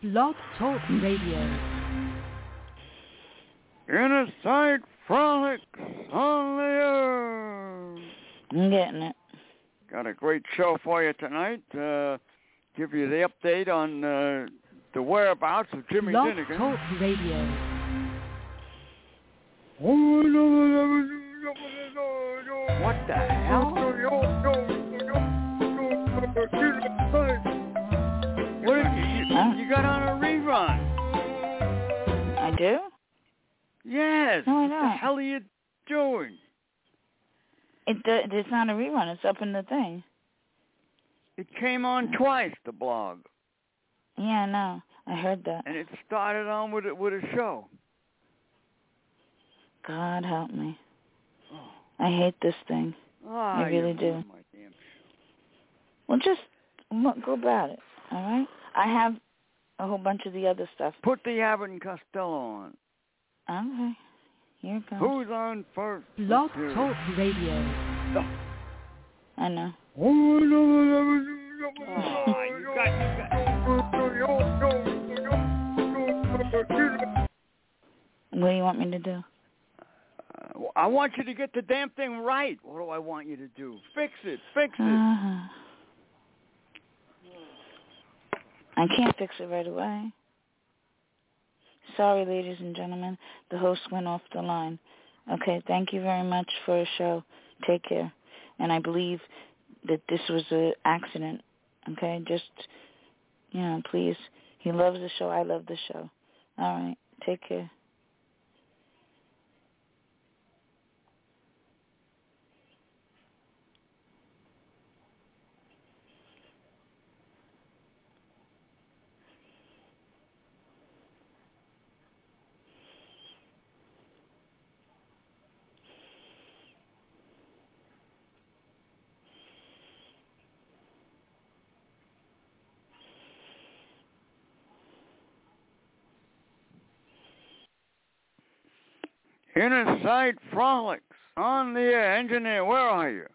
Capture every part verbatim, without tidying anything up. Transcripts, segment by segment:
Blog Talk Radio. Inner Sight Frolics on the air. I'm getting it. Got a great show for you tonight. Uh, give you the update on uh, the whereabouts of Jimmy Blog Dinnigan. Talk Radio. What the hell? What did you, you, Huh? you got on a rerun? I do? Yes. No, I What the don't. hell are you doing? It do, It's not a rerun. It's up in the thing. It came on twice, the blog, Yeah, I know. I heard that. and it started on with a, with a show. God help me. Oh, I hate this thing. ah, I really you do. ruined my damn show. Well, just m- go about it, all right? I have a whole bunch of the other stuff. Put the Abbott and Costello on. Okay. Here it goes. Who's on first? Blog Let's hear it. Talk Radio. I know. Oh, you got, you got. What do you want me to do? Uh, I want you to get the damn thing right. What do I want you to do? Fix it. Fix it. Uh-huh. I can't fix it right away. Sorry, ladies and gentlemen. The host went off the line. Okay, thank you very much for a show. Take care. And I believe that this was an accident. Okay, just, you know, please. He loves the show. I love the show. All right, take care. Inner Sight Frolics on the air. Engineer, where are you?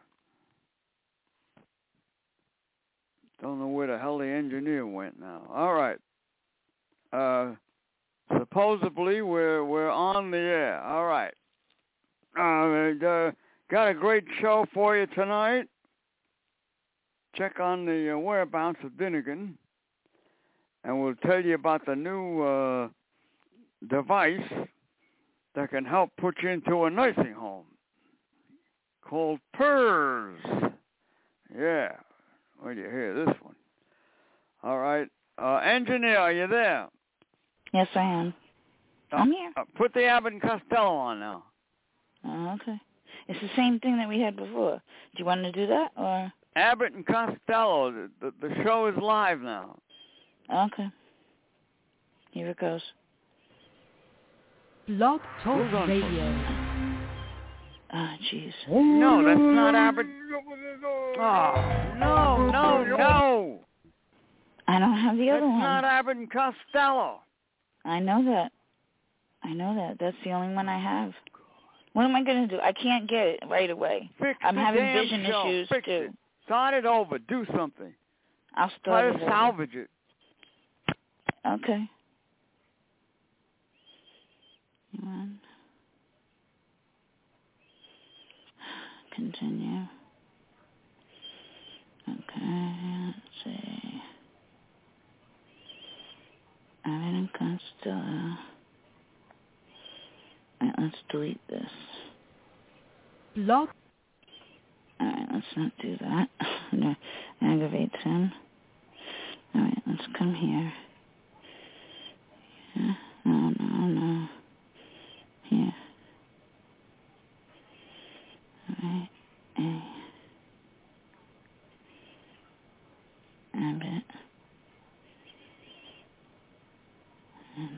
Don't know where the hell the engineer went now. All right. Uh, supposedly we're we're on the air. All right. Uh, uh, got a great show for you tonight. Check on the uh, whereabouts of Dinnigan, and we'll tell you about the new uh, device that can help put you into a nursing home called P E R S. Yeah. Where do you hear this one? All right. Uh, engineer, are you there? Yes, I am. Uh, I'm here. Uh, put the Abbott and Costello on now. Oh, okay. It's the same thing that we had before. Do you want to do that, or? Abbott and Costello. The, the, the show is live now. Okay. Here it goes. Blog Talk Who's on Radio. Ah, jeez. No, that's not Abbott. Oh, no, no, no. I don't have the That's other one. not Abbott and Costello. I know that. I know that. That's the only one I have. What am I going to do? I can't get it right away. Fix I'm the having damn vision show. issues, Fix too. It. Start it over. Do something. I'll Try start to it over. salvage it. Okay. One. Continue. Okay, let's see. Abbott and Costello. Alright, let's delete this. Blog Alright, let's not do that. That aggravates him. Alright, let's come here. Yeah. No, no, no. Here. Alright. A. Abbott. And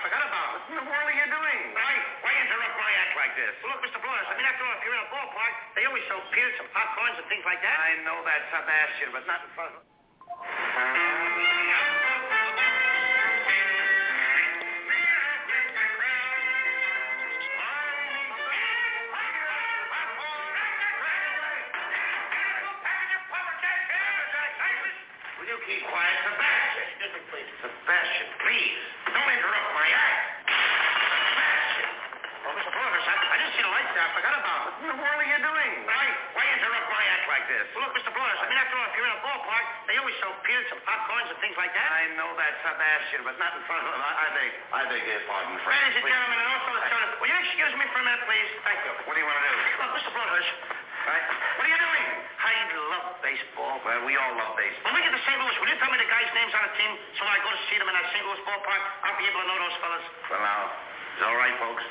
forgot about it. What in the world are you doing? Why, why interrupt my act like this? Well, look, Mister Flores, I mean, after all, if you're in a ballpark, they always sell peanuts and popcorns and things like that. I know that, Sebastian, but not in front of... Will you keep quiet, Sebastian? Excuse me, please. Sebastian, please. Don't interrupt my act. Sebastian. Oh, Mister Flores, I, I didn't see the lights there. I forgot about it. What in the world are you doing? Why, why interrupt my act like this? Well, look, Mister Flores, I mean, after all, if you're in a ballpark, they always sell peanuts and popcorns and things like that. I know that, Sebastian, but not in front of them. I, I beg, I beg your pardon, friend. Ladies and gentlemen, and also the attorney, will you excuse me for a minute, please? Thank you. What do you want to do? Look, Mister Flores. Right. What are you doing? I love baseball. Well, we all love baseball. When we get to Saint Louis, will you tell me the guys' names on the team so when I go to see them in that Saint Louis ballpark, I'll be able to know those fellas? Well, now, it's all right, folks.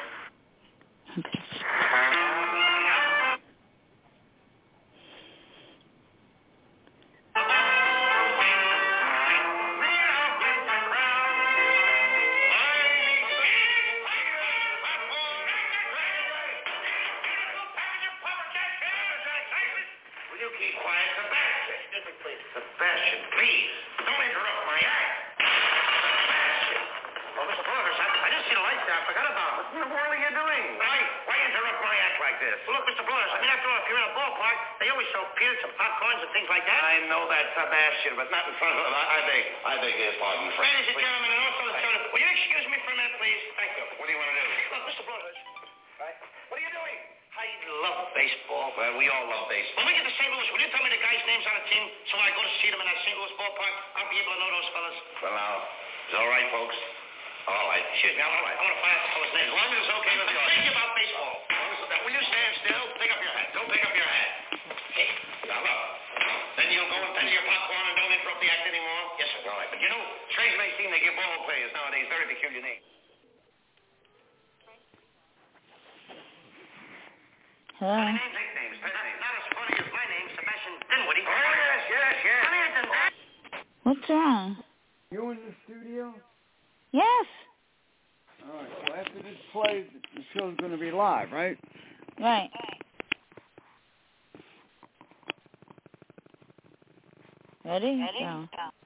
Sebastian, but not in front of them. I, I beg, I beg your pardon, friend. Ladies and gentlemen, and also the attorney, will you excuse me for a minute, please? Thank you. What do you want to do? Look, Mister Flores. Right. What are you doing? I love baseball. Well, we all love baseball. When we get to Saint Louis, will you tell me the guys' names on the team so when I go to see them in that Saint Louis ballpark, I'll be able to know those fellas? Well, now, it's all right, folks. All right. Excuse me, all right. I want to find out the fellas' names. As long as it's okay with the audience. Think about baseball. Will you stand still? Pick up your hat. Don't pick up your hat. Hey, now look. Then you'll go and tender your popcorn and don't interrupt the act anymore? Yes, sir. All right. But you know, strange may seem they give ball players nowadays very peculiar names. Hello? Funny names, nicknames, pet names. Not as funny as my name, Sebastian Dinwiddie. Oh, yes, yes, yes. What's wrong? You in the studio? Yes. All right. Well, after this plays, the show's going to be live, right? Right. Ready? Ready? Go.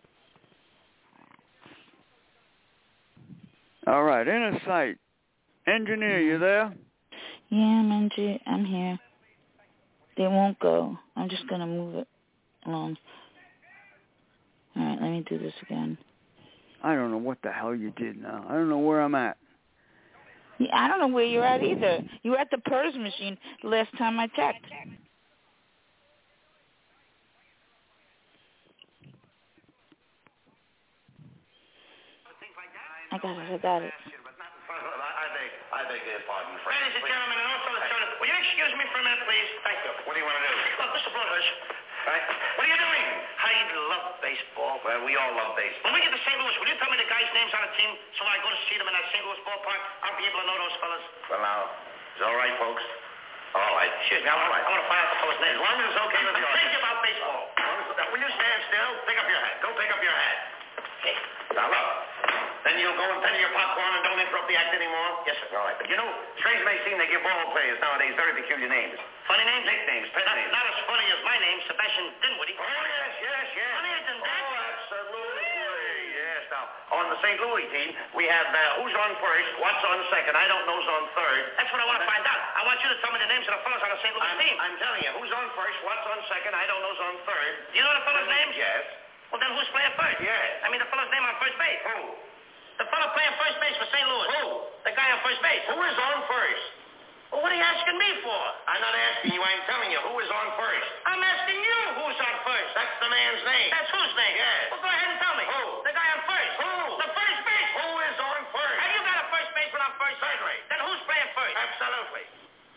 All right. Inner sight. Engineer, you there? Yeah, I'm in, I'm here. They won't go. I'm just going to move it along. All right, let me do this again. I don't know what the hell you did now. I don't know where I'm at. Yeah, I don't know where you're at either. You were at the P E R S machine the last time I checked. I got it, I got it. I beg, I beg your pardon, friend. Ladies and gentlemen, and also the attorney, will you excuse me for a minute, please? Thank you. What do you want to do? Look, Mister Flores. Right. What are you doing? I love baseball. Well, we all love baseball. When we get to Saint Louis, will you tell me the guys' names on the team so when I go to see them in that Saint Louis ballpark, I'll be able to know those fellas? Well, now, it's all right, folks. All right. Excuse me, all right. I want to find out the fellas' names. As long as it's okay with you. Think about baseball. Will you stand still? Pick up your hat. Don't pick up your hat. Okay. Now, look. Then you'll go and tender your popcorn and don't interrupt the act anymore? Yes, sir. All right. But you know, strange may seem they give ball players nowadays very peculiar names. Funny names? Nicknames, pet names. Not as funny as my name, Sebastian Dinwiddie. Oh, yes, yes, yes. Funnier than that? Oh, absolutely. Yes. Now, on the Saint Louis team, we have uh, who's on first, what's on second, I don't know's on third. That's what I want to find out. I want you to tell me the names of the fellas on the Saint Louis I'm, team. I'm telling you, who's on first, what's on second, I don't know's on third. Do you know the fellas' names? Yes. Well, then who's playing first? Yes. I mean, the fella's name on first base. Who? The fellow playing first base for Saint Louis. Who? The guy on first base. Who is on first? Well, what are you asking me for? I'm not asking you. I'm telling you. Who is on first? I'm asking you who's on first. That's the man's name. That's whose name? Yes. Well, go ahead and tell me. Who? The guy on first. Who? The first base. Who is on first? Have you got a first baseman on first? Certainly. Then who's playing first? Absolutely.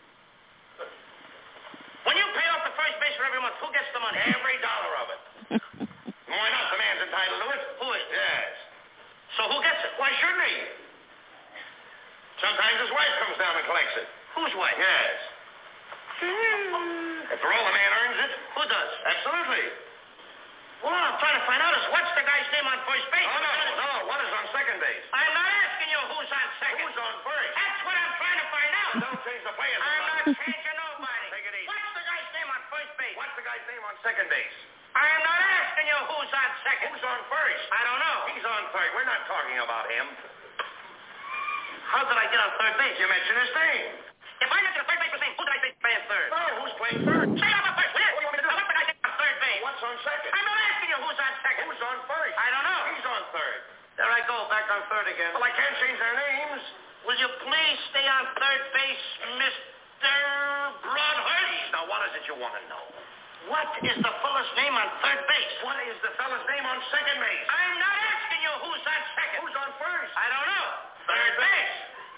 When you pay off the first baseman every month, who gets the money? Every dollar of it. Why not? The man's entitled to it. Who is? Yes. So who gets it? Why shouldn't he? Sometimes his wife comes down and collects it. Whose wife? Yes. After all, the man earns it. Who does? Absolutely. Well, all I'm trying to find out is what's the guy's name on first base? Oh, no, no. What is on second base? I'm not asking you who's on second. Who's on first? That's what I'm trying to find out. Don't change the players. I'm not changing nobody. Take it easy. What's the guy's name on first base? What's the guy's name on second base? I am not asking you who's on second. Who's on first? I don't know. He's on third. We're not talking about him. How did I get on third base? You mentioned his name. If I mentioned the third base was name, who did I say playing third? No, who's playing third? Say I'm on first, will you? What do you want me to do? Now, what's the guy's name on third base? What's on second? I'm not asking you who's on second. Who's on first? I don't know. He's on third. There I go, back on third again. Well, I can't change their names. Will you please stay on third base, Mister Broadhurst? Now, what is it you want to know? What is the fella's name on third base? What is the fella's name on second base? I'm not asking you who's on second. Who's on first? I don't know. Third base.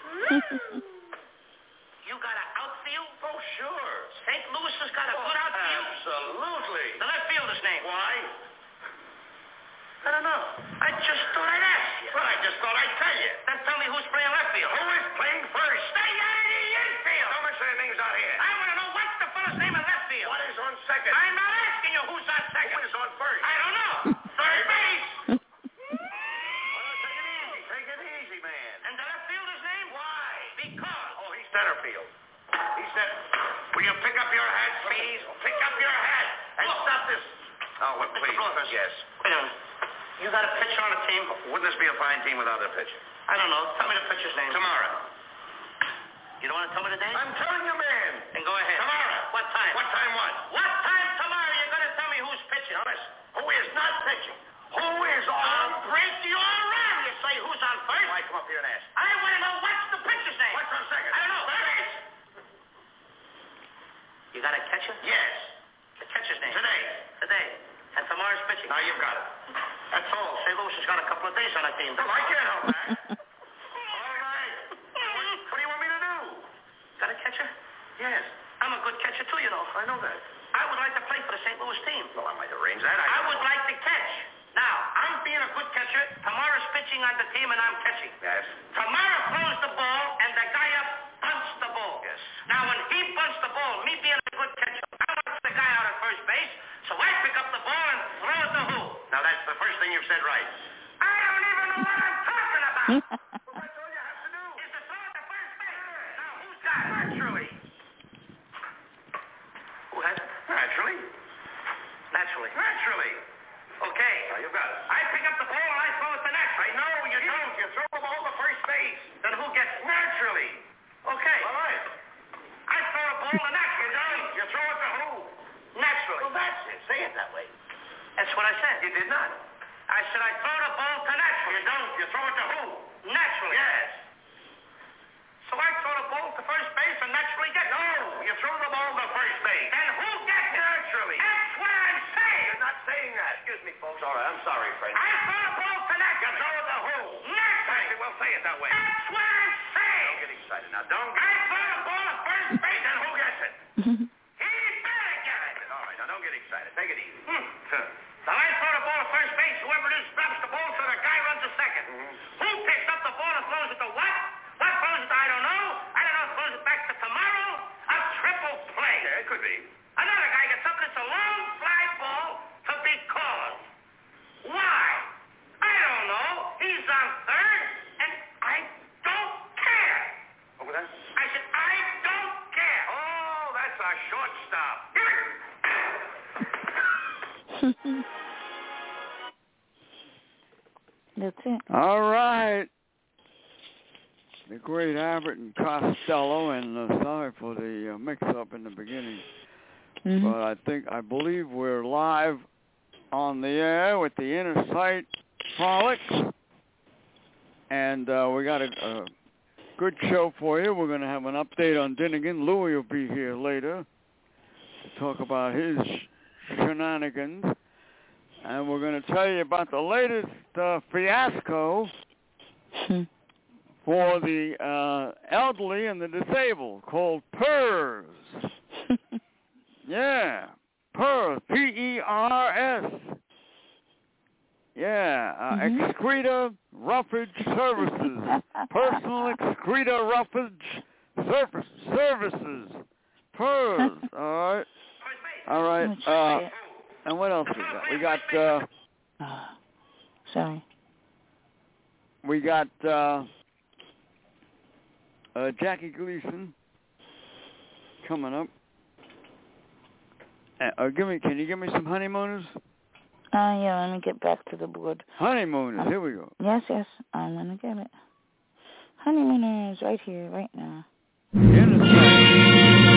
You got an outfield? Oh, sure. Saint Louis has got a good outfield? Absolutely. The left fielder's name? Why? I don't know. I just thought I'd ask you. Well, I just thought I'd tell you. Then tell me who's playing left field. Who is playing first? Stay out of the infield. Don't mention their names out here. I want to know what's the fella's name in left field. What is on second? I'm not asking you who's on second. Who is on first? I don't know. Third base. Well, take it easy. Take it easy, man. And the left fielder's name? Why? Because. Oh, he's center field. He said, will you pick up your hat, please? Pick up your hat and Look. stop this. Oh, well, Mister please. Broadhurst. Yes. Wait a minute. You got a pitcher on the team? Wouldn't this be a fine team without a pitcher? I don't know. Tell me the pitcher's name. Tomorrow. You don't want to tell me the name? I'm telling you, man. Then go ahead. Tomorrow. What time? What time what? What time tomorrow you're going to tell me who's pitching? Now, listen. Who is not pitching? Who is on? I'll break you all around. You say who's on first? Why come up here and ask? I want to know what's the pitcher's name. What's on second? I don't know. You got a catcher? Yes. The catcher's name? Today. Today. And tomorrow's pitching? Now you've got it. That's all. Saint Louis has got a couple of days on that team. Well, I can't help that. All right. What, what do you want me to do? Got a catcher? Yes. I'm a good catcher, too, you know. I know that. I would like to play for the Saint Louis team. Well, I might arrange that. I, I would like to catch. Now, I'm being a good catcher. Tomorrow's pitching on the team, and I'm catching. Yes. Tomorrow throws the ball, and the guy up bunts the ball. Yes. Now, when he bunts the ball, me being a good catcher, I want the guy out at first base, so I pick up the ball and throw it to who? Now, that's the first thing you've said right. I don't even know what I'm talking about. Well, that's all you have to do. Is to throw it to first base. Now, who's got it? Naturally. Who has it? Naturally. Naturally. Naturally. Okay. Now, you've got it. I pick up the ball and I throw it to Naturally. I know you don't. You throw the ball to first base. Then who gets it? Naturally. Okay. All right. I throw the ball to Naturally. You don't. You throw it to who? Naturally. Well, that's it. Say it that way. That's what I said. You did not. I said I throw the ball to Naturally. You don't. You throw it to who? Naturally. Yes. So I throw the ball to first base and Naturally gets it. No. You throw the ball to first base. Then who gets it? Naturally. That's what I'm saying. You're not saying that. Excuse me, folks. All right. I'm sorry, friend. I throw the ball to You Naturally. throw it to who? Naturally. Well, say it that way. That's what I'm saying. Don't get excited now. Don't I get throw the ball to first base Then and who gets it? he better get it. All right. Now, don't get excited. Take it easy. Hmm. Sure. So I throw the ball to first base. Whoever it is drops the ball, so the guy runs to second. Mhm. Who picks up the ball and throws it to what? What throws it to I don't know. I don't know. Throws it back to tomorrow. A triple play. Yeah, it could be. Another guy gets up and it's a long fly ball to be called. Why? I don't know. He's on third, and I don't care. What was that? I said, I don't care. Oh, that's a shortstop. That's it. All right. The great Abbott and Costello, and uh, sorry for the uh, mix-up in the beginning. Mm-hmm. But I think, I believe we're live on the air with the Inner Sight Frolics. And uh, we got a, a good show for you. We're going to have an update on Dinnigan. Louie will be here later to talk about his shenanigans. And we're going to tell you about the latest uh, fiasco for the uh, elderly and the disabled called PERS. Yeah, PERS, P E R S. Yeah, uh, Mm-hmm. Excreta Roughage Services. Personal Excreta Roughage surface Services. PERS, all right. All right. Uh, And what else we got? We got, uh... Oh, sorry. We got, uh... Uh, Jackie Gleason coming up. Uh, uh, give me, can you give me some honeymooners? Uh, yeah, let me get back to the board. Honeymooners, um, here we go. Yes, yes, I'm going to get it. Honeymooners, right here, right now. In a second.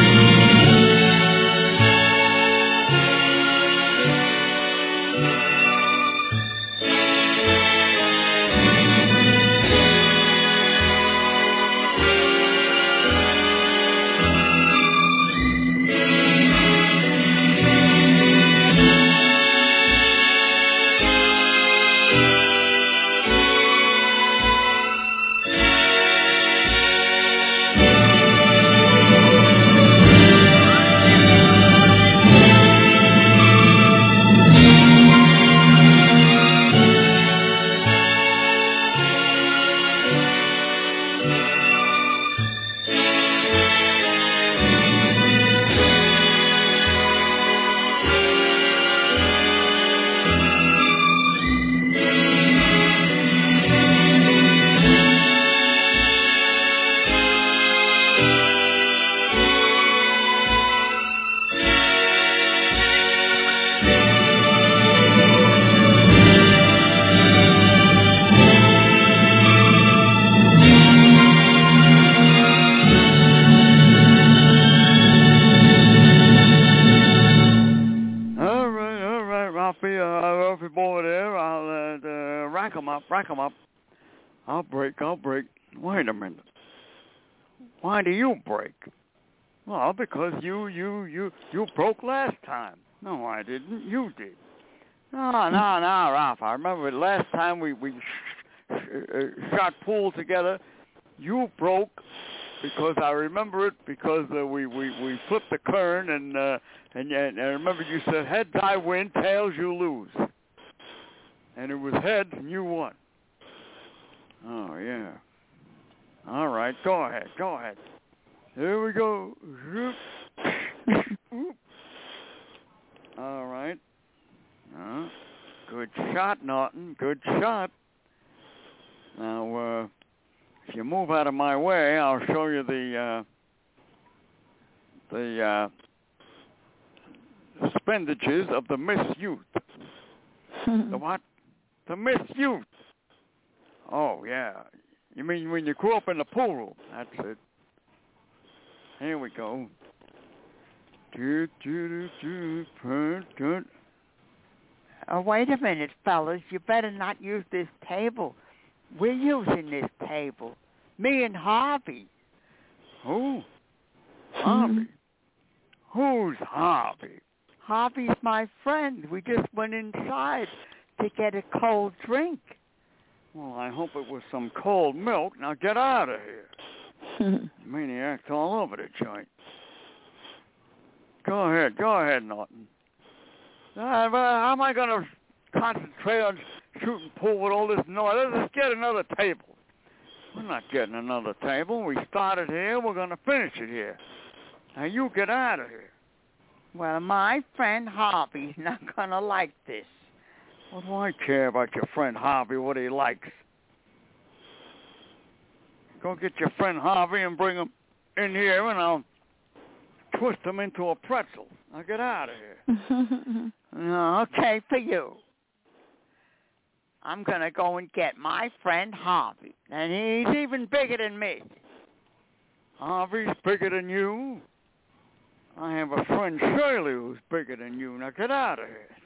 Rack 'em up. I'll break, I'll break. Wait a minute. Why do you break? Well, because you, you, you, you broke last time. No, I didn't. You did. No, no, no, Ralph. I remember last time we, we sh- sh- shot pool together. You broke because I remember it because uh, we, we, we flipped the kern and, uh, and, and I remember you said, heads I win, tails you lose. And it was heads and you won. Oh, yeah. All right, go ahead, go ahead. Here we go. All right. Uh, good shot, Norton. Good shot. Now, uh, if you move out of my way, I'll show you the uh, the uh, appendages of the Miss Youth. The what? The Miss Youth. Oh, yeah. You mean when you grew up in the pool room? That's it. Here we go. Do, do, do, do, do. Oh, wait a minute, fellas. You better not use this table. We're using this table. Me and Harvey. Who? Harvey? Who's Harvey? Harvey's my friend. We just went inside to get a cold drink. Well, I hope it was some cold milk. Now get out of here. Maniac's all over the joint. Go ahead. Go ahead, Norton. Uh, how am I going to concentrate on shooting pool with all this noise? Let's get another table. We're not getting another table. We started here. We're going to finish it here. Now you get out of here. Well, my friend Harvey's not going to like this. What do I care about your friend Harvey, what he likes? Go get your friend Harvey and bring him in here, and I'll twist him into a pretzel. Now get out of here. No, okay, for you. I'm going to go and get my friend Harvey, and he's even bigger than me. Harvey's bigger than you? I have a friend Shirley who's bigger than you. Now get out of here.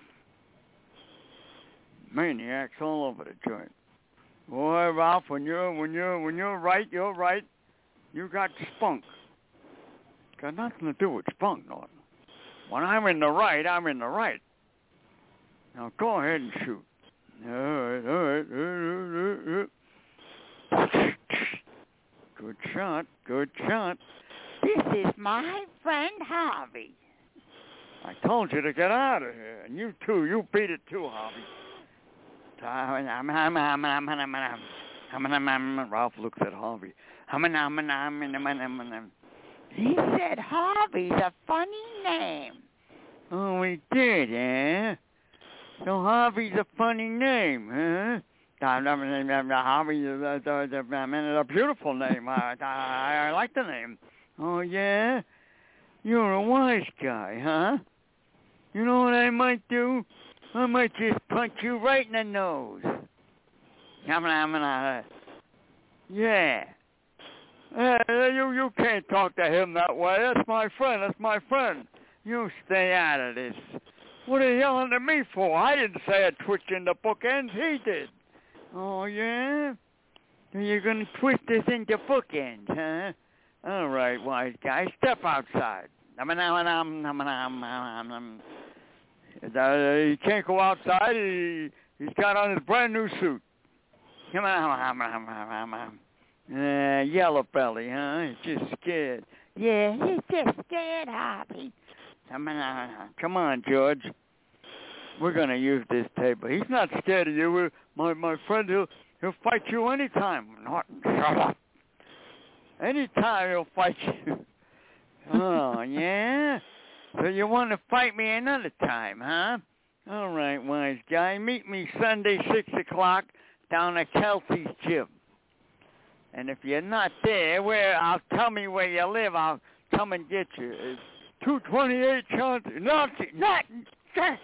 Maniacs all over the joint. Boy, Ralph, when you're when you're when you're right, you're right. You got spunk. Got nothing to do with spunk, Norton. When I'm in the right, I'm in the right. Now go ahead and shoot. All right, all right. Good shot, good shot. This is my friend Harvey. I told you to get out of here, and you too. You beat it too, Harvey. Ralph looks at Harvey. He said Harvey's a funny name. Oh, he did, eh? So Harvey's a funny name, huh? Harvey is a, I mean, it's a beautiful name. I, I, I like the name. Oh, yeah? You're a wise guy, huh? You know what I might do? I might just punch you right in the nose. Yeah. Uh, you, you can't talk to him that way. That's my friend. That's my friend. You stay out of this. What are you yelling at me for? I didn't say I'd twitch in the bookends. He did. Oh, yeah? You're going to twist this into bookends, huh? All right, wise guy. Step outside. He can't go outside. He, he's got on his brand new suit. Come on. Uh, yellow belly, huh? He's just scared. Yeah, he's just scared, Harvey. Come on, George. We're going to use this table. He's not scared of you. We're, my my friend, he'll, he'll fight you anytime. Norton, shut up. Anytime he'll fight you. Oh, yeah? So you want to fight me another time, huh? All right, wise guy. Meet me Sunday, six o'clock, down at Kelsey's gym. And if you're not there, where I'll tell me where you live, I'll come and get you. It's two twenty-eight Chauncey. Not, not, not.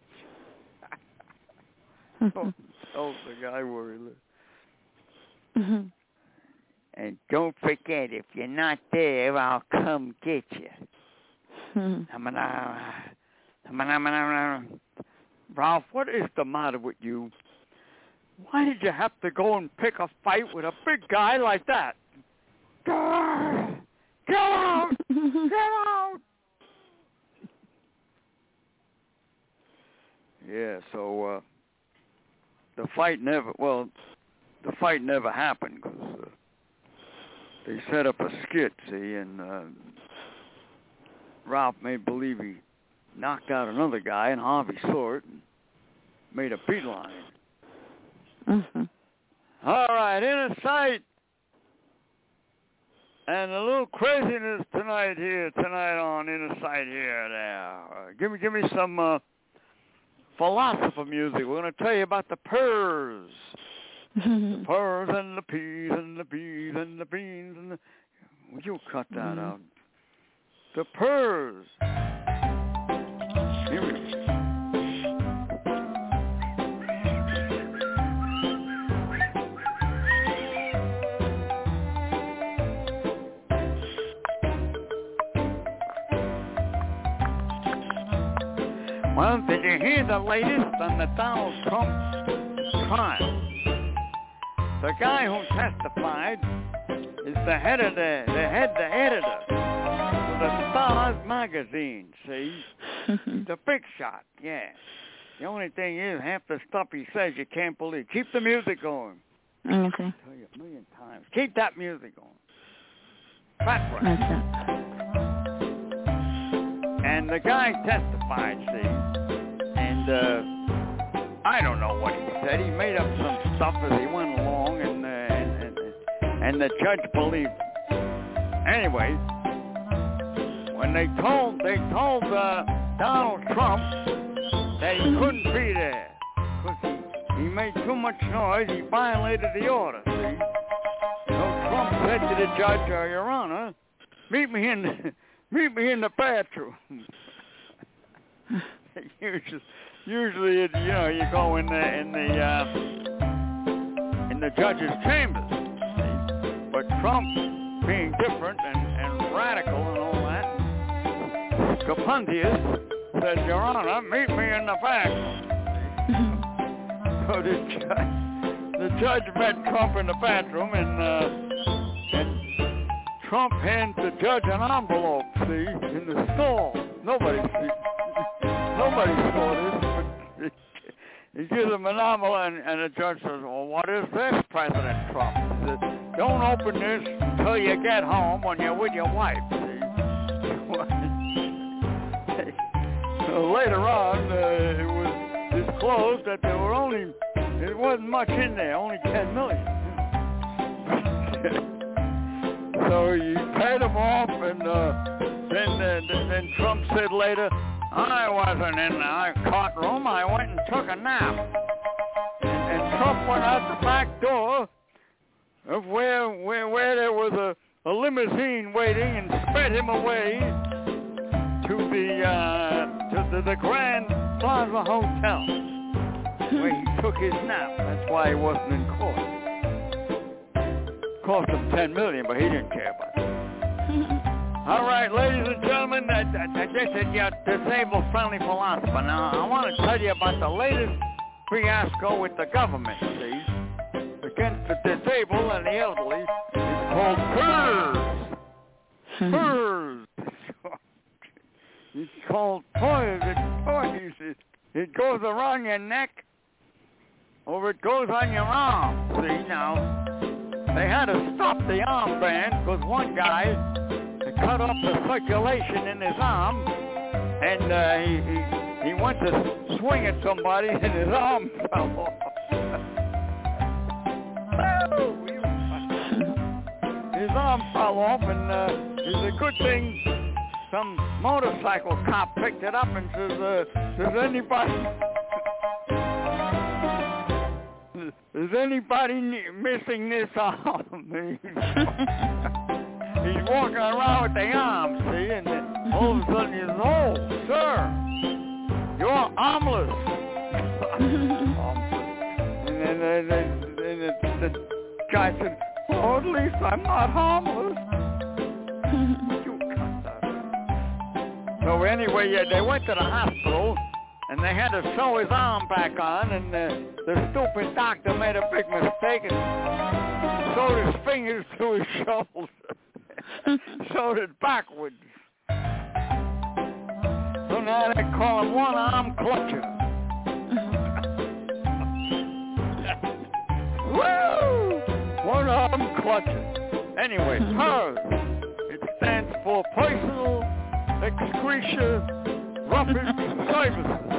oh, oh, the guy where he lives. Mm-hmm. And don't forget, if you're not there, I'll come get you. Mm-hmm. Ralph, what is the matter with you? Why did you have to go and pick a fight with a big guy like that? Get out! Get out! Yeah, so uh, the fight never, well, the fight never happened because uh, they set up a skit, see, and uh, Ralph made believe he knocked out another guy, and Harvey saw it and made a beeline. Mm-hmm. All right, Inner Sight. And a little craziness tonight here, tonight on Inner Sight here now. Uh, give me, give me some uh, philosopher music. We're going to tell you about the purrs. The purrs and the peas and the bees and the beans and the... Would you cut that mm-hmm. out? The purrs. Here we go. Well, did you hear the latest on the Donald Trump trial? The guy who testified is the head of the, the head, the editor of the Stars magazine, see? He's a big shot, yeah. The only thing is, half the stuff he says you can't believe. Keep the music going. Okay. I'll tell you a million times. Keep that music going. Fat right. Okay. And the guy testified, see? And, uh, I don't know what he said. He made up some stuff as he went along, and, uh, and, and, and the judge believed him. Anyway, when they told, they told, uh, Donald Trump that he couldn't be there because he, he made too much noise, he violated the order, see? So Trump said to the judge, uh, Your Honor, meet me in the, meet me in the bathroom. usually, usually, it, you know, you go in the in the uh, in the judge's chambers. See? But Trump, being different and, and radical and all that, Capuntius said, Your Honor, meet me in the bathroom. So the judge, the judge met Trump in the bathroom, and uh, and Trump hands the judge an envelope, see, in the stall. Nobody see. Nobody saw this, but he gives him an envelope, and, and the judge says, well, what is this, President Trump? He says, don't open this until you get home when you're with your wife, see? So later on, uh, it was disclosed that there were only, there wasn't much in there, only ten million. So he paid him off, and uh, then, uh, then Trump said later, I wasn't in the courtroom. I went and took a nap. And, and Trump went out the back door of where where, where there was a, a limousine waiting and sped him away to the uh, to the, the Grand Plaza Hotel where he took his nap. That's why he wasn't in court. Cost him ten million dollars, but he didn't care about it. All right, ladies and gentlemen, that, that, that, this is your disabled-friendly philosopher. Now, I want to tell you about the latest fiasco with the government, see, against the disabled and the elderly. It's called PERS. PERS. It's called poison. Poison. It, it goes around your neck, or it goes on your arm. See, now, they had to stop the armband because one guy had cut off the circulation in his arm, and uh, he, he he went to swing at somebody, and his arm fell off. His arm fell off, and uh, it's a good thing some motorcycle cop picked it up and says, uh, does anybody... Is anybody missing this arm? He's walking around with the arm, see, and then all of a sudden he says, oh, sir, you're armless. And then, then, then, then the, the guy said, oh, at least I'm not harmless. You cut that. So anyway, yeah, they went to the hospital, and they had to sew his arm back on, and uh, the stupid doctor made a big mistake and sewed his fingers to his shoulder. Sewed it backwards. So now they call him one-arm clutcher. Woo! One-arm clutcher. Anyway, PERS. It stands for Personal Excretion Roughage Services.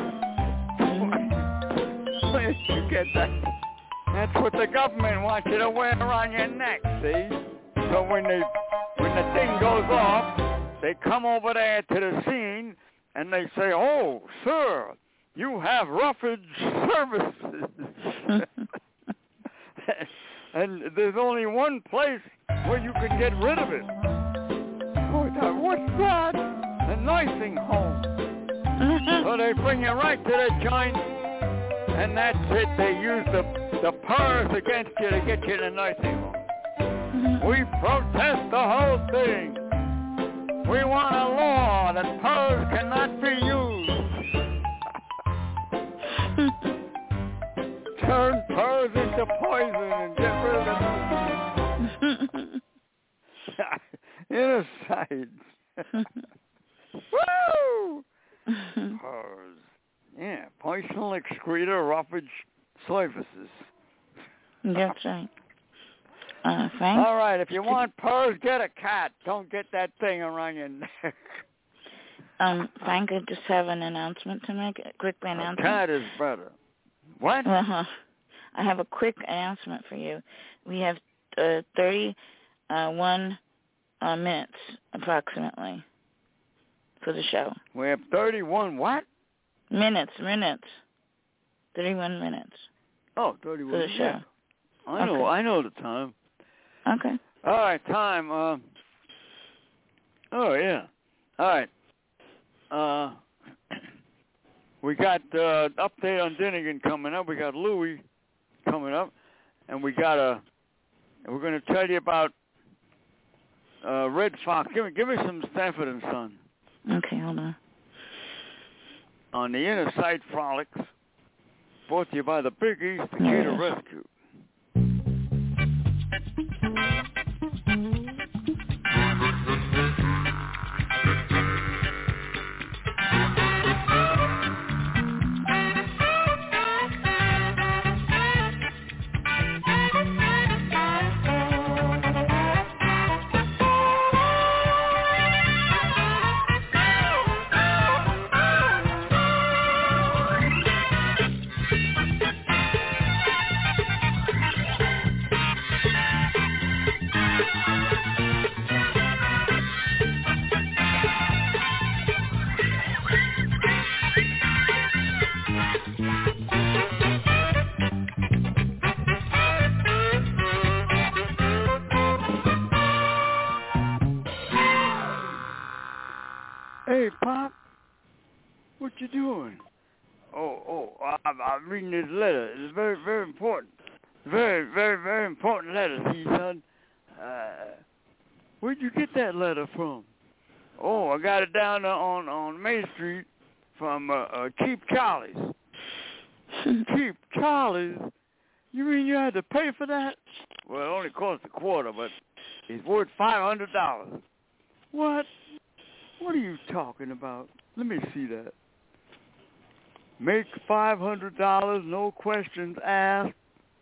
Where did you get that? That's what the government wants you to wear around your neck, see? So when they when the thing goes off, they come over there to the scene and they say, oh, sir, you have roughage services. And there's only one place where you can get rid of it. Oh, what's that? A nursing home. So they bring you right to the joint, and that's it. They use the, the PERS against you to get you to the nursing home. We protest the whole thing. We want a law that PERS cannot be used. Turn PERS into poison and get rid of the inner sides. Woo! PERS. Yeah, personal excreta roughage services. That's right. Uh, Frank? All right, if you want PERS, get a cat. Don't get that thing around your neck. Um, Frank, I just have an announcement to make, a quick announcement. A cat is better. What? Uh-huh. I have a quick announcement for you. We have uh, thirty-one uh, minutes, approximately, for the show. We have thirty-one what? Minutes, minutes. thirty-one minutes. Oh, thirty-one. For the show. Yeah. I know, okay. I know the time. Okay. All right, time. Uh, oh, yeah. All right. Uh, we got uh, update on Dinnigan coming up. We got Louie coming up, and we got a. We're going to tell you about uh, Red Fox. Give me, give me some Stanford and Son. Okay, hold on. On the Inner Sight Frolics, brought to you by the Big East Decatur Yes. Rescue. Hey, Pop, what you doing? Oh, oh, I'm, I'm reading this letter. It's very, very important. Very, very, very important letter, see, son. Uh, where'd you get that letter from? Oh, I got it down there on, on Main Street from uh, uh, Cheap Charlie's. Cheap Charlie's? You mean you had to pay for that? Well, it only cost a quarter, but it's worth five hundred dollars. What? What are you talking about? Let me see that. Make five hundred dollars, no questions asked,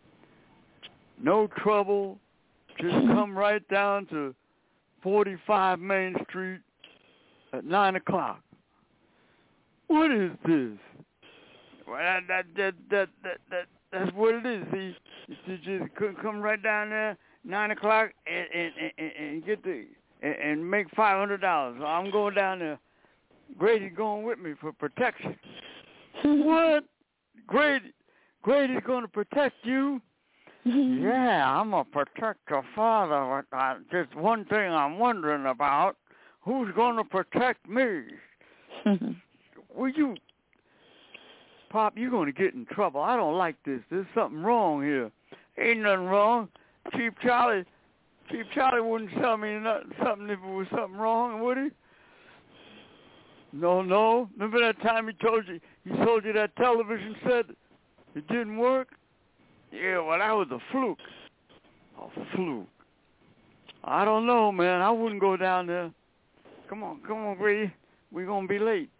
no trouble. Just come right down to forty-five Main Street at nine o'clock. What is this? Well, that, that, that, that, that, that, that's what it is. See, you just come right down there, nine o'clock, and, and, and, and get the and, and make five hundred dollars. So I'm going down there. Grady's going with me for protection. What? Grady, Grady's going to protect you? Yeah, I'm going to protect your father. Uh, just one thing I'm wondering about, who's going to protect me? Will you... Pop, you're going to get in trouble. I don't like this. There's something wrong here. Ain't nothing wrong. Cheap Charlie, Cheap Charlie wouldn't tell me nothing, something if it was something wrong, would he? No, no. Remember that time he told you, he told you that television set it didn't work? Yeah, well, that was a fluke. A fluke. I don't know, man. I wouldn't go down there. Come on, come on, Grady. We're going to be late.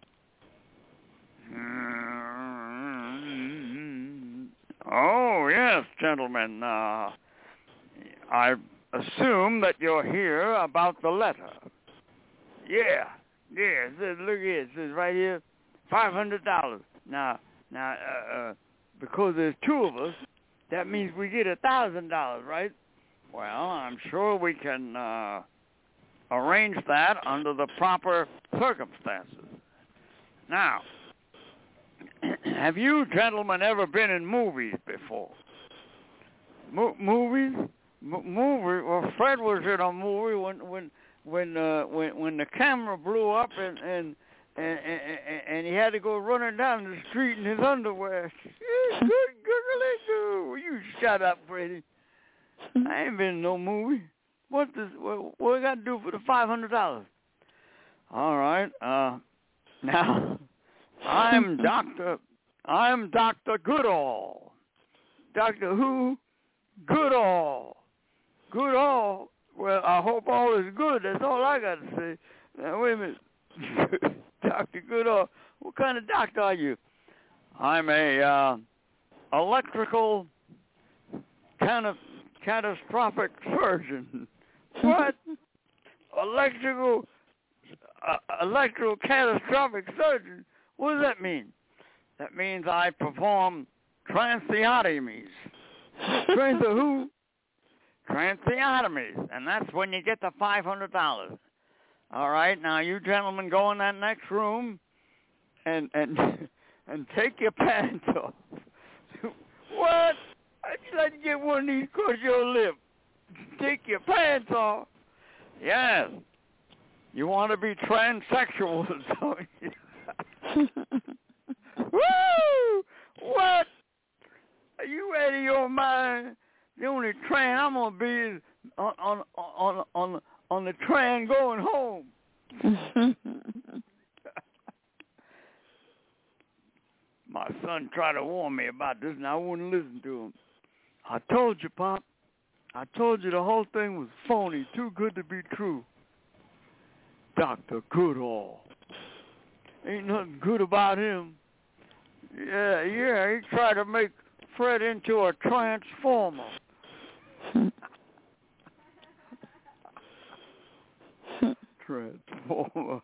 Oh, yes, gentlemen. Uh, I assume that you're here about the letter. Yeah, yeah. It says, look here. It says right here, five hundred dollars. Now, now, uh, uh, because there's two of us, that means we get one thousand dollars, right? Well, I'm sure we can uh, arrange that under the proper circumstances. Now, have you gentlemen ever been in movies before? Mo- movies? M- movie? Well, Fred was in a movie when when when uh, when when the camera blew up and and, and and and he had to go running down the street in his underwear. Good googly goo! You shut up, Brady. I ain't been in no movie. What does what, what I got to do for the five hundred dollars? All right. Uh, now. I'm Doctor, I'm Doctor Goodall. Doctor who? Goodall. Goodall. Well, I hope all is good. That's all I got to say. Now, wait a minute. Doctor Goodall, what kind of doctor are you? I'm a uh, electrical kind of catastrophic surgeon. What? Electrical, uh, electrical catastrophic surgeon? What does that mean? That means I perform transiotomies. Trans who? Transiotomies. And that's when you get the five hundred dollars. All right, now you gentlemen go in that next room and and and take your pants off. What? I'd like to get one of these across your lip. Take your pants off. Yes. You want to be transsexual, don't you? Woo! What? Are you out of your mind? The only train I'm gonna be is on on on on, on the train going home. My son tried to warn me about this, and I wouldn't listen to him. I told you, Pop. I told you the whole thing was phony, too good to be true. Doctor Goodall. Ain't nothing good about him. Yeah, yeah, he tried to make Fred into a transformer. Transformer.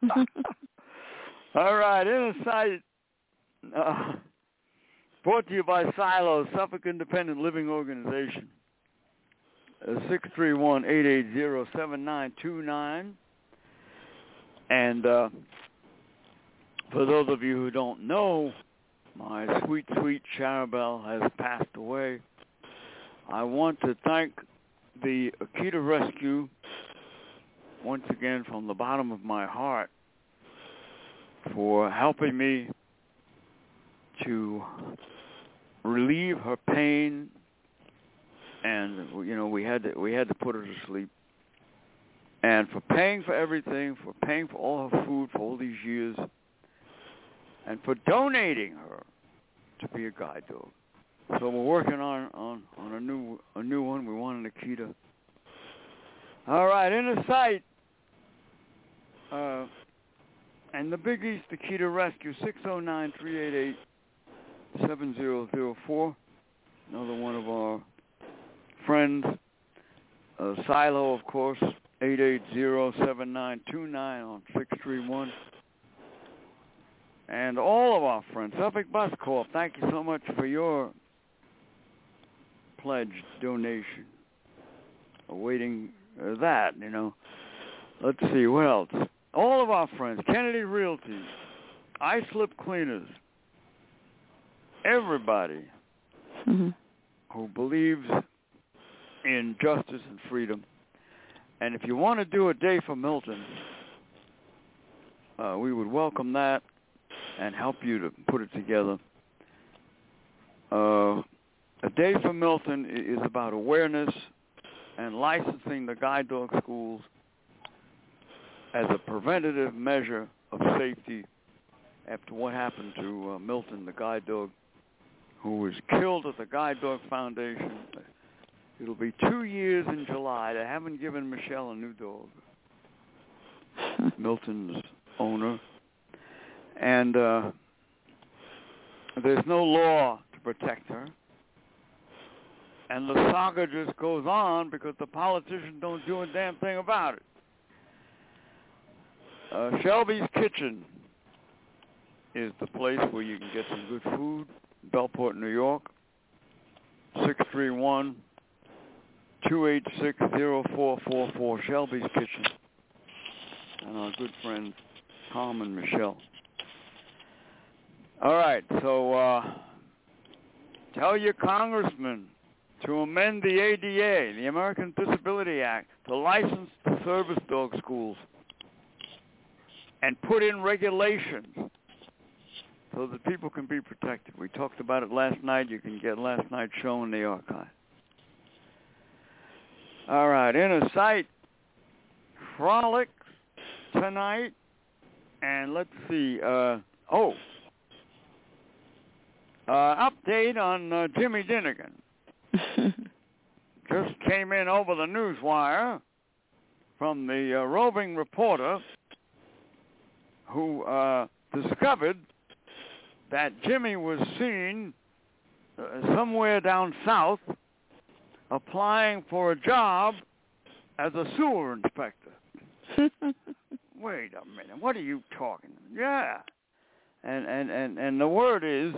All right, Inner Sight, uh, brought to you by Silo, Suffolk Independent Living Organization. Uh, six three one, eight eight zero, seven nine two nine. And uh, for those of you who don't know, my sweet, sweet Charabelle has passed away. I want to thank the Akita Rescue once again from the bottom of my heart for helping me to relieve her pain, and you know we had to we had to put her to sleep, and for paying for everything, for paying for all her food for all these years, and for donating her to be a guide dog. So we're working on on, on a new a new one. We want an Akita. All right, in the sight, uh, and the Big East Akita Rescue, six oh nine, three eight eight, seven zero zero four. Another one of our friends. Uh, Silo, of course, eight eight zero, seven nine two nine on six three one. And all of our friends, Suffolk Bus Corp, thank you so much for your pledge donation. Awaiting uh, that, you know. Let's see, what else? All of our friends, Kennedy Realty, iSlip Cleaners, everybody mm-hmm. who believes in justice and freedom. And if you want to do a day for Milton, uh, we would welcome that and help you to put it together. Uh, a day for Milton is about awareness and licensing the guide dog schools as a preventative measure of safety after what happened to uh, Milton, the guide dog, who was killed at the Guide Dog Foundation. It'll be two years in July. They haven't given Michelle a new dog, Milton's owner. And uh, there's no law to protect her. And the saga just goes on because the politicians don't do a damn thing about it. Uh, Shelby's Kitchen is the place where you can get some good food. Bellport, New York. six three one, two eight six, zero four four four. Shelby's Kitchen. And our good friends Tom and Michelle. All right, so uh, tell your congressman to amend the A D A, the American Disability Act, to license the service dog schools and put in regulations so that people can be protected. We talked about it last night. You can get last night's show in the archive. All right, Inner Sight, Frolic tonight, and let's see. Uh, oh, uh, update on uh, Jimmy Dinnigan. Just came in over the news wire from the uh, roving reporter who uh, discovered that Jimmy was seen uh, somewhere down south applying for a job as a sewer inspector. Wait a minute, what are you talking? Yeah. And and, and, and the word is,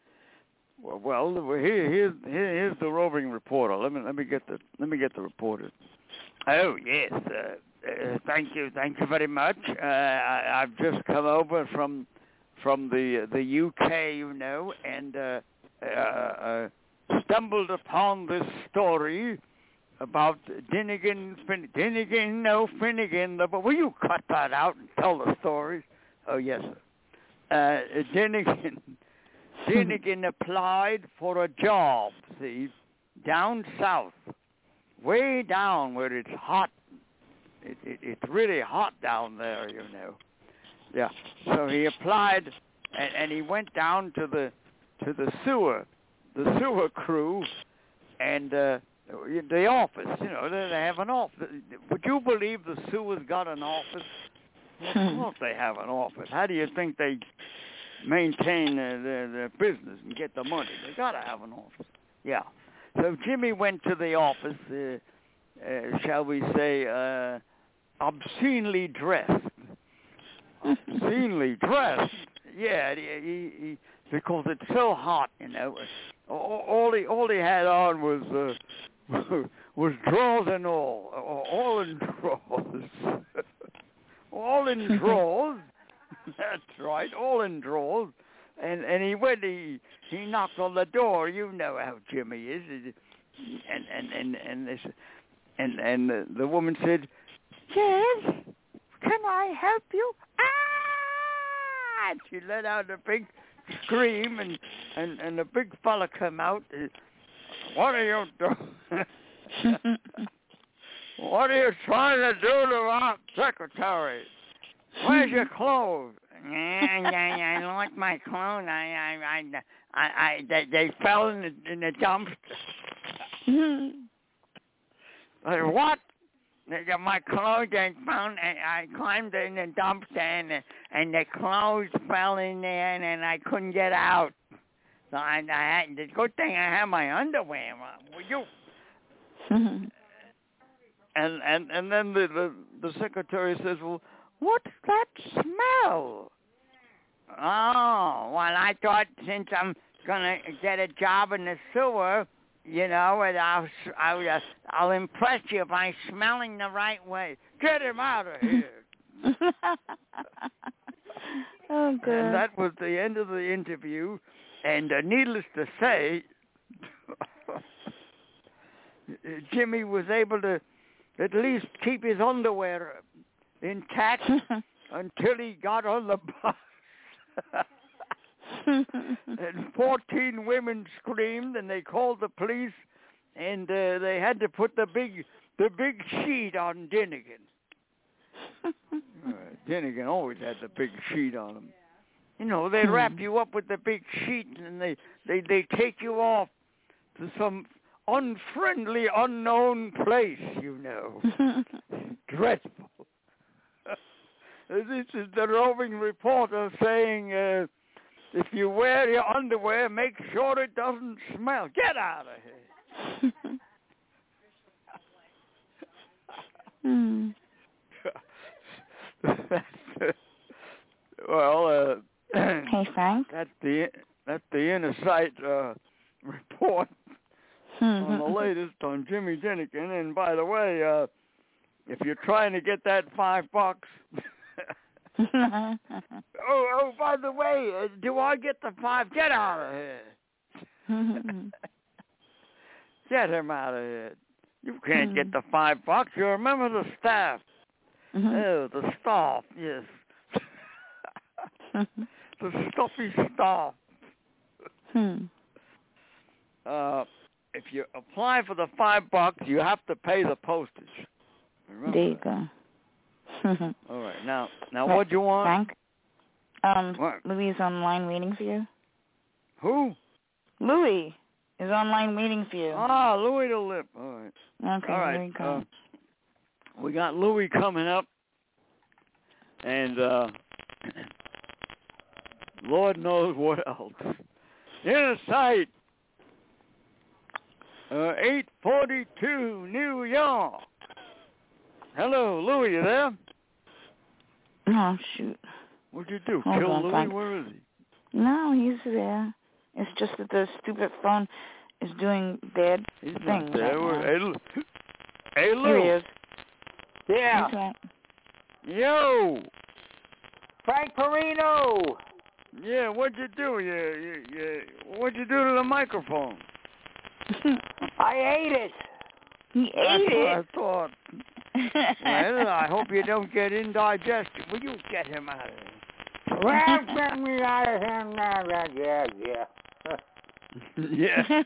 well, here, here's, here's the roving reporter. Let me let me get the let me get the reporter. Oh yes, uh, uh, thank you, thank you very much. Uh, I, I've just come over from from the the U K, you know, and uh, uh, uh, stumbled upon this story about Dinnigan, Fin- Dinnigan, no Finnegan. The, will you cut that out and tell the stories? Oh yes, sir. Uh, Dinnigan. Dinnigan applied for a job, see, down south, way down where it's hot. It, it, it's really hot down there, you know. Yeah. So he applied, and, and he went down to the to the sewer, the sewer crew, and uh, the office. You know, they, they have an office. Would you believe the sewer's got an office? Well, of course they have an office. How do you think they maintain uh, their, their business and get the money? They got to have an office. Yeah. So Jimmy went to the office, uh, uh, shall we say, uh, obscenely dressed. Obscenely dressed. Yeah, he, he, he, because it's so hot, you know. All, all he all he had on was uh, was drawers and all, all in drawers, all in drawers. That's right, all in drawers. And and he went, he he knocked on the door. You know how Jimmy is. And and and and this, and and the, the woman said, "Yes, can I help you?" She let out a big scream, and, and, and the big fella come out. What are you doing? What are you trying to do to our secretary? Where's your clothes? Yeah, yeah, I lost my clothes. I, I, I, I, I they, they fell in the, in the dumpster. I, what? They got my clothes they found. And I climbed in the dumpster, and, and the clothes fell in there, and, and I couldn't get out. So I, I had. The good thing I had my underwear on. Will you? and and and then the, the the secretary says, "Well, what's that smell?" Oh, well, I thought since I'm gonna get a job in the sewer, you know, and I'll I'll, uh, I'll impress you by smelling the right way. Get him out of here. Oh, good. And that was the end of the interview. And uh, needless to say, Jimmy was able to at least keep his underwear intact until he got on the bus. And fourteen women screamed, and they called the police, and uh, they had to put the big the big sheet on Dinnigan. uh, Dinnigan always had the big sheet on him. You know, they wrap you up with the big sheet, and they, they, they take you off to some unfriendly, unknown place, you know. Dreadful. This is the roving reporter saying, uh, if you wear your underwear, make sure it doesn't smell. Get out of here. Hmm. Well, uh, hey, Frank. That's the that's the Inner Sight uh, report on the latest on Jimmy Dinnigan. And by the way, uh, if you're trying to get that five bucks, oh, oh, by the way, uh, do I get the five? Get out of here! Get him out of here! You can't get the five bucks. You remember the staff? Oh, the staff, yes. The stuffy staff. Hmm. Uh, if you apply for the five bucks, you have to pay the postage. Remember there you that. go. All right. Now, now, what do you want? Frank? Um, what? Louis is online waiting for you. Who? Louis is online waiting for you. Ah, Louis the Lip. All right. Okay, All right. here he comes. Uh, we got Louis coming up, and uh, Lord knows what else. Inner Sight, uh, eight forty-two, New York. Hello, Louis, you there? Oh, shoot. What'd you do? Hold Kill on, Louis? Frank. Where is he? No, he's there. It's just that the stupid phone is doing bad He's things not there. right Hey, Lou. Hey, Lou. Here he is. Yeah. He's right. Yo. Frank Perino. Yeah, what'd you do? You, you, you, what'd you do to the microphone? I ate it. He That's ate what it. I thought. Well, I hope you don't get indigestion. Will you get him out of here? Well, get me out of here now. Yeah, yeah. Yeah.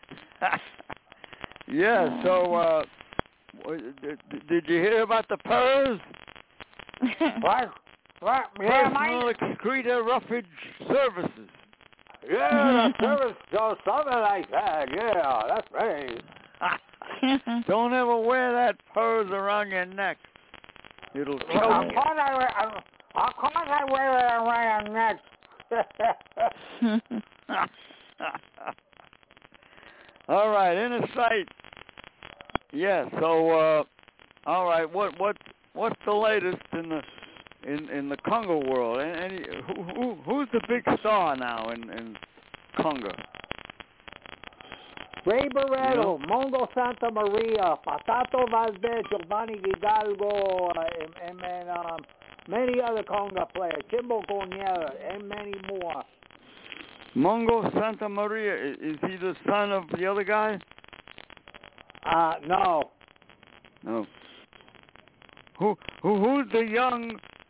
Yeah, so, uh, did, did you hear about the P E R S? What? What? Yeah, Personal mate. Excreta Roughage Services. Yeah, the service or something like that. Yeah, that's right. Don't ever wear that P E R S around your neck. It'll choke Well, of you. course I wear, of of course I wear it around my neck. All right, Inner Sight. Yeah. So, uh, all right. What what what's the latest in the in in the Congo world? And, and who, who who's the big star now in in Congo? Ray Barretto, Mongo Santa Maria, Patato Valdez, Giovanni Hidalgo, uh, and, and um, many other conga players, Kimbo Cornell, and many more. Mongo Santa Maria, is, is he the son of the other guy? Uh, no. No. Who who who's the young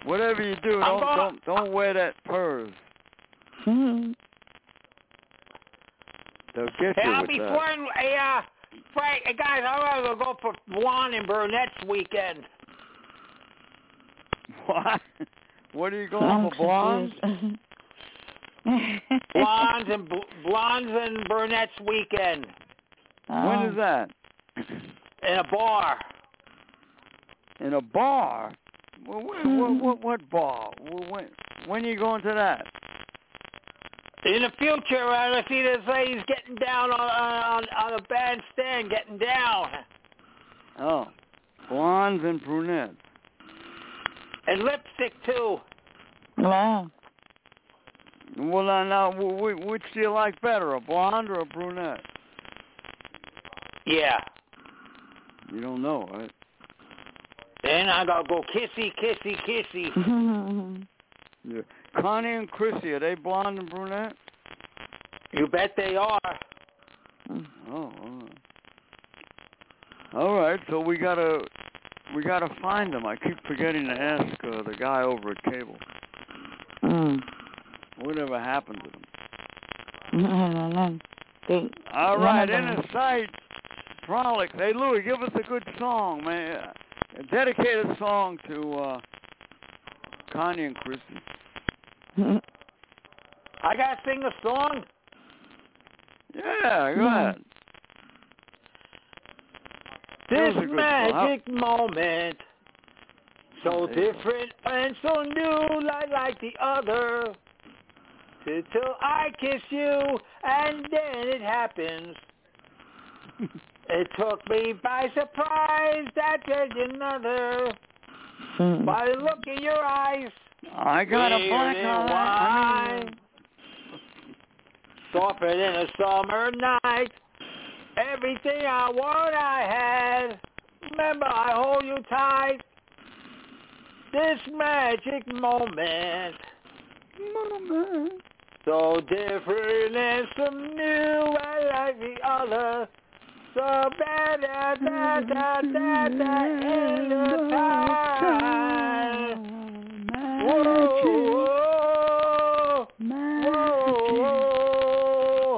Whatever you do, I'm don't going- don't don't wear that purse. Mhm. They'll get Hey, you I'll with be that. flying. Hey, uh, Frank, hey, guys, I'm gonna go for blonde and brunettes weekend. What? What are you going I'm for, blondes? confused. Blondes and bl- blondes and brunettes weekend Oh. When is that? in a bar. In a bar? Well, what, what, what, what bar? Well, when, when are you going to that? In the future, I see this lady's getting down on on on a bandstand, getting down, Oh, blondes and brunettes. and lipstick too. Wow. Well, now, now wh- wh- which do you like better, a blonde or a brunette? Yeah. You don't know, right? Then I gotta go kissy, kissy, kissy. Yeah. Connie and Chrissy, are they blonde and brunette? You bet they are. Oh, all right. All right, so we gotta we gotta find them. I keep forgetting to ask uh, the guy over at cable. Mm. Whatever happened to them? I don't know. They, All one right, of them- inner sight frolic. Hey, Louie, give us a good song, man. A dedicated song to uh, Connie and Chrissy. I gotta sing a song. Yeah, go Yeah. ahead. This That was a good magic moment, so There you go. different and so new, like like the other. Till I kiss you, and then it happens. It took me by surprise. That there's another. Mm. By the look in your eyes, I got a weird black and eye. I mean, wine, softer than a summer night. Everything I want, I had. Remember, I hold you tight. This magic moment, Mama. so different and so new, I like the other. So bad, da da da da da in the time. Whoa, whoa, whoa,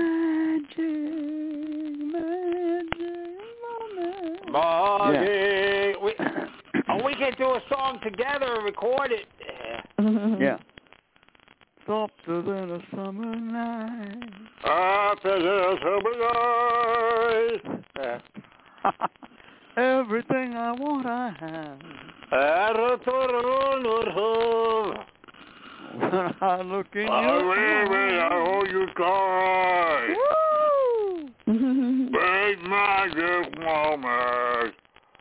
Magic. We, oh, we can do a song together and record it. Yeah. Softer than a summer night. After the summer night. Everything I want, I have. When I look in your eyes. I hold you tight. Big magic moment.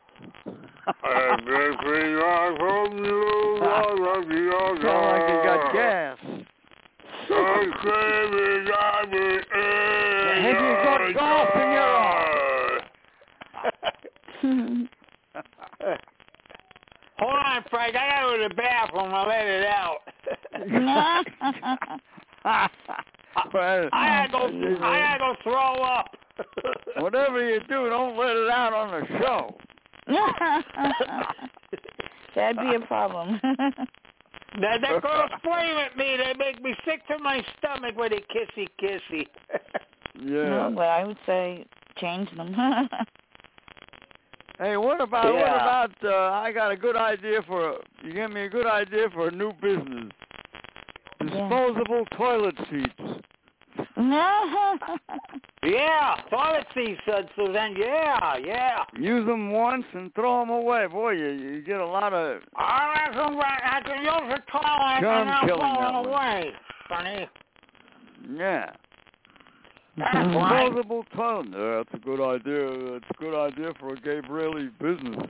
Everything I from you, I love you. Sound like you got gas. Have Have you got golf in your Hold on, Frank. I gotta go to the bathroom. I'll let it out. Well, I gotta go. I gotta go throw up. whatever you do, don't let it out on the show. That'd be a problem. Now, that girls playing at me. They make me sick to my stomach when they kissy kissy. Yeah. No, but I would say change them. Hey, what about what Yeah. about? Uh, I got a good idea for. You gave me a good idea for a new business. Disposable toilet seats. Yeah, toilet seats, uh, Suzanne. Yeah, yeah. Use them once and throw them away. Boy, you, you get a lot of. I can, I can use the toilet Germ and I'm killing that throwing one. away, Sonny. Yeah. That's right. Disposable toilet. Yeah, that's a good idea. That's a good idea for a Gabrieli business.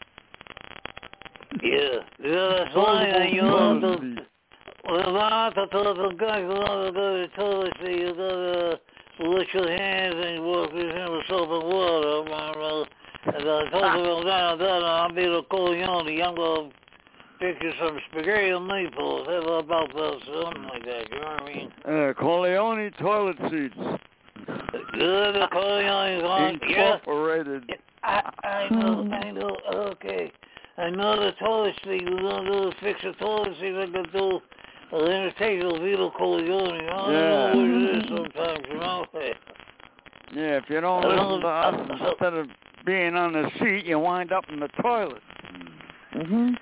Yeah, yeah, that's why you have to. Well, not the toilet guy, you have to go to the toilet seat. You gotta wash your hands and wash your hands with soap and water. And I told him that I'll be the coglione. I'm gonna fix you some spaghetti and meatballs. How about that? Something like that. You know what I mean? Uh, Corleone toilet seats. Good, the coglione's on. Yeah. Incorporated. I, I know, I know. Okay. another toilet seat. We're gonna do fix a toilet seat. We're gonna do. We're gonna take a little coglione. I don't Yeah. know what it is sometimes, you know. Yeah, if you don't I listen to us, don't- instead of being on the seat, you wind up in the toilet. Mhm.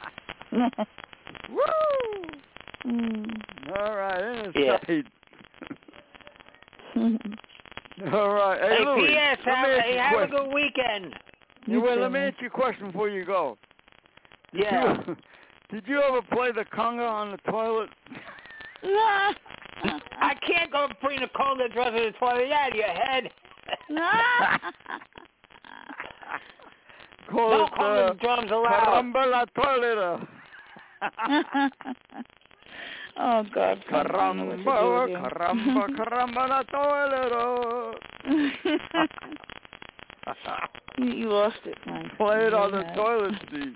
Woo! Mm. All right, in Yeah. sight. All right. Hey, Hey, Louis, P S. let Have, me ask hey, you a have a question. good weekend. Yeah, You wait, too, let me man. ask you a question before you go. Did Yeah. You, did you ever play the conga on the toilet? I can't go bring the cold and dress in the toilet. Yeah, your head. Call No it, conga uh, drums allowed. Caramba la toileta. Oh God! come on, Caramba, what to do with you? caramba, caramba la toileta. you, you lost it, man. Play it on the Yeah. toilet seat.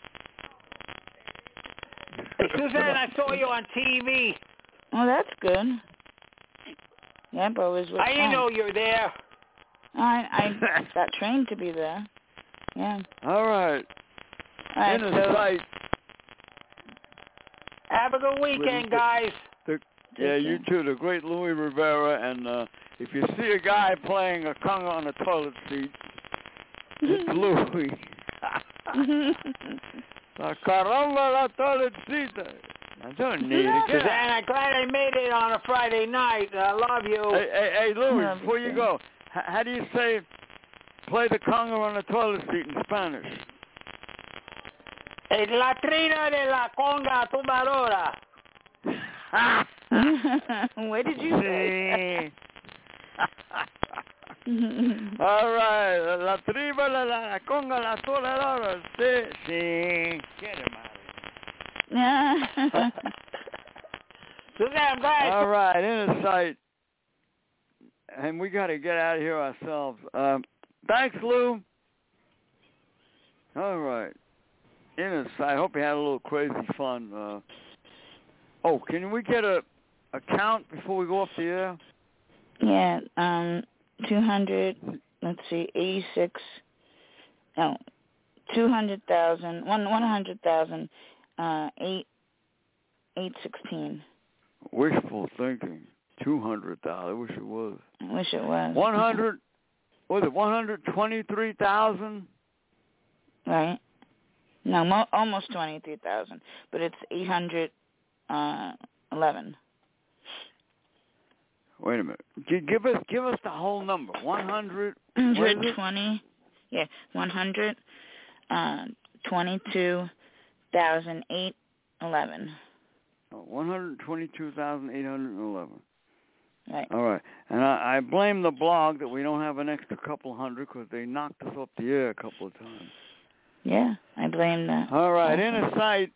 Hey, Suzanne, I saw you on T V. Oh, that's good. Yeah, but it was with I didn't fun. know you were there. I I got trained to be there. Yeah. All right. All right. In a So sight. Have a good weekend, With- guys. The, yeah, you too. The great Louis Rivera. And uh, if you see a guy playing a conga on a toilet seat, it's Louis. La caramba la toilet seat. I don't need it. Get Suzanne, I'm glad I made it on a Friday night. I love you. Hey, hey, hey, Louis, Love before you you too. go, h- how do you say play the conga on the toilet seat in Spanish? El latrina de la conga tumbadora. What did you say? All right, la triba, la, la conga, la toladora, sí, sí. Get him out of here. Suzanne, I'm glad. All right, in a sight. And we got to get out of here ourselves. Um, thanks, Lou. All right. In a sight. Hope you had a little crazy fun. Uh, oh, can we get a, a count before we go off the air? Yeah. Um. Two hundred. Let's see. Eighty-six. No. Two hundred thousand. One. One hundred thousand. Uh. Eight. Eight sixteen. Wishful thinking. Two hundred thousand. I wish it was. I wish it was. One hundred. Was it one hundred twenty-three thousand? Right. No, mo- almost twenty-three thousand, but it's eight hundred uh, eleven. Wait a minute. G- give us give us the whole number. One hundred. one hundred twenty. Yeah, one hundred uh, twenty-two thousand eight eleven. One hundred twenty-two thousand eight hundred eleven. Right. All right. And I, I blame the blog that we don't have an extra couple hundred because they knocked us off the air a couple of times. Yeah, I blame that. All right. Also. In a sight.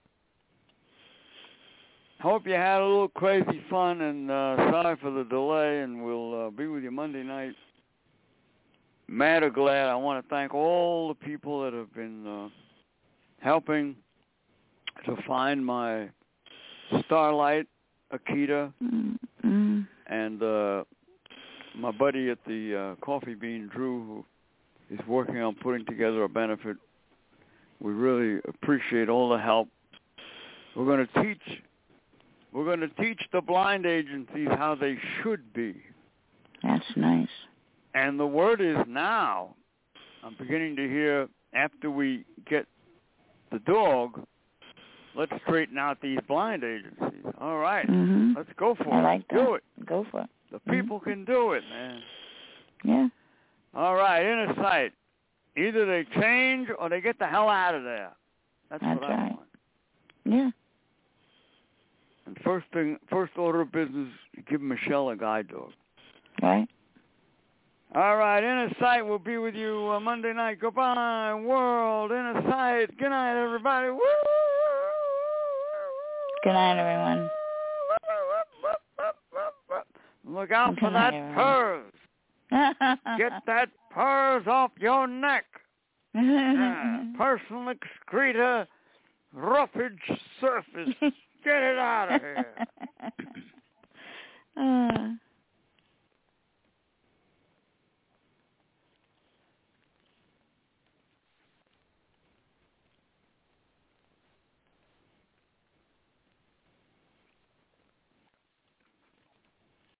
Hope you had a little crazy fun, and uh, sorry for the delay, and we'll uh, be with you Monday night. Mad or glad, I want to thank all the people that have been uh, helping to find my Starlight, Akita, Mm-hmm. and uh, my buddy at the uh, Coffee Bean, Drew, who is working on putting together a benefit. We really appreciate all the help. We're going to teach... We're going to teach the blind agencies how they should be. That's nice. And the word is now, I'm beginning to hear, after we get the dog, let's straighten out these blind agencies. All right, Mm-hmm. let's go for I it. like Do that. it. Go for it. The people mm-hmm. can do it, man. Yeah. All right, inner sight. Either they change or they get the hell out of there. That's, That's what I right. want. Yeah. And first thing, first order of business, give Michelle a guide dog. Right. All right, Inner Sight will be with you uh, Monday night. Goodbye, world. Inner Sight. Good night, everybody. Woo! Good night, everyone. Look out Good for night, that everyone. purse. Get that purse off your neck. Uh, personal excreta, roughage surface. Get it out of here. uh.